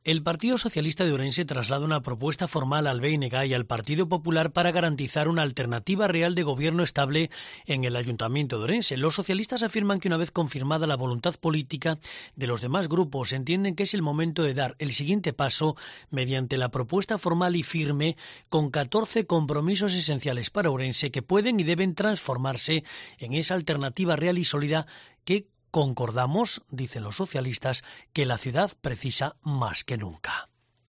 El Partido Socialista de Ourense traslada una propuesta formal al BNG y al Partido Popular para garantizar una alternativa real de gobierno estable en el Ayuntamiento de Ourense. Los socialistas afirman que una vez confirmada la voluntad política de los demás grupos, entienden que es el momento de dar el siguiente paso mediante la propuesta formal y firme con 14 compromisos esenciales para Ourense que pueden y deben transformarse en esa alternativa real y sólida que concordamos, dicen los socialistas, que la ciudad precisa más que nunca.